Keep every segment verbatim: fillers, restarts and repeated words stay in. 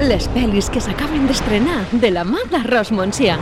les pel·lis que s'acaben d'estrenar de la mà d'Arròs Montsià.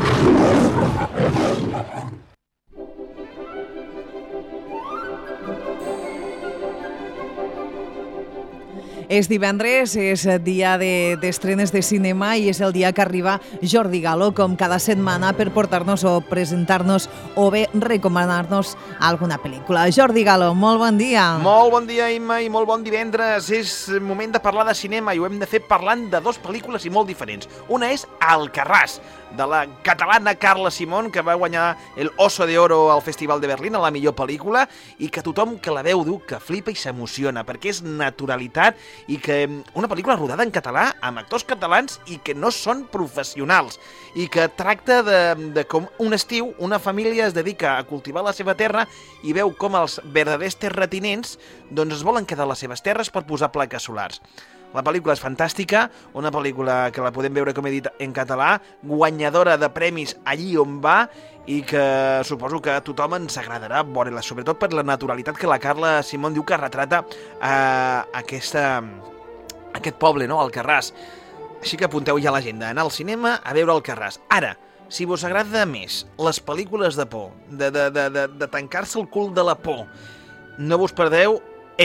És divendres, és dia d'estrenes de, de cinema i és el dia que arriba Jordi Galo, com cada setmana, per portar-nos o presentar-nos o bé recomanar-nos alguna pel·lícula. Jordi Galo, molt bon dia. Molt bon dia, Imma, i molt bon divendres. És moment de parlar de cinema i ho hem de fer parlant de dues pel·lícules i molt diferents. Una és Alcarràs, de la catalana Carla Simón, que va guanyar el Oso de Oro al Festival de Berlín a la millor pel·lícula i que tothom que la veu diu que flipa i s'emociona, perquè és naturalitat i que una pel·lícula rodada en català amb actors catalans i que no són professionals i que tracta de, de com un estiu una família es dedica a cultivar la seva terra i veu com els verdaders terratinents doncs es volen quedar a les seves terres per posar plaques solars. La pel·lícula és fantàstica, una pel·lícula que la podem veure, com he dit, en català, guanyadora de premis allí on va i que suposo que a tothom ens agradarà veure-la, sobretot per la naturalitat que la Carla Simón diu que retrata eh, aquesta, aquest poble, no?, Alcarràs. Així que apunteu ja a l'agenda, anar al cinema a veure Alcarràs. Ara, si vos agrada més les pel·lícules de por, de, de, de, de, de tancar-se el cul de la por, no vos perdeu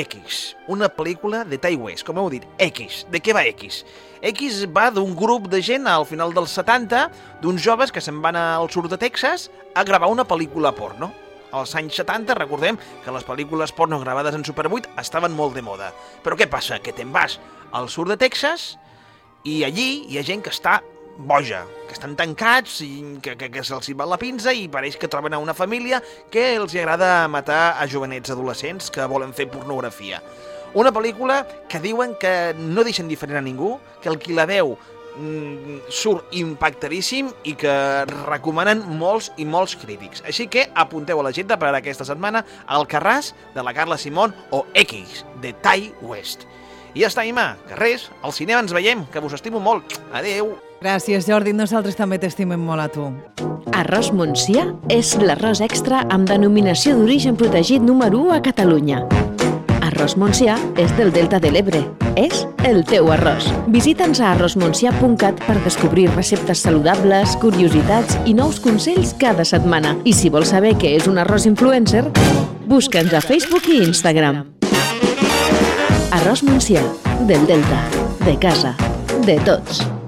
X, una pel·lícula de Ti West, com heu dit, X. De què va X? X va d'un grup de gent al final dels setanta, d'uns joves que se'n van al sud de Texas a gravar una pel·lícula porno. Als anys setanta, recordem que les pel·lícules porno gravades en Super vuit estaven molt de moda. Però què passa? Que te'n vas al sud de Texas i allí hi ha gent que està boja, que estan tancats i que, que, que se'ls va la pinza i pareix que troben a una família que els agrada matar a jovenets adolescents que volen fer pornografia. Una pel·lícula que diuen que no deixen diferent a ningú, que el qui la veu mm, surt impactadíssim i que recomanen molts i molts crítics. Així que apunteu a l'agenda per aquesta setmana Alcarràs, de la Carla Simón, o X, de Ti West. I ja està, Imma, que res, al cinema ens veiem, que vos estimo molt. Adeu. Gràcies, Jordi. Nosaltres també t'estimem molt a tu. Arròs Montsià és l'arròs extra amb denominació d'origen protegit número u a Catalunya. Arròs Montsià és del Delta de l'Ebre. És el teu arròs. Visita'ns a arròs montsià punt cat per descobrir receptes saludables, curiositats i nous consells cada setmana. I si vols saber què és un arròs influencer, busca'ns a Facebook i Instagram. Arròs Montsià, del Delta, de casa, de tots.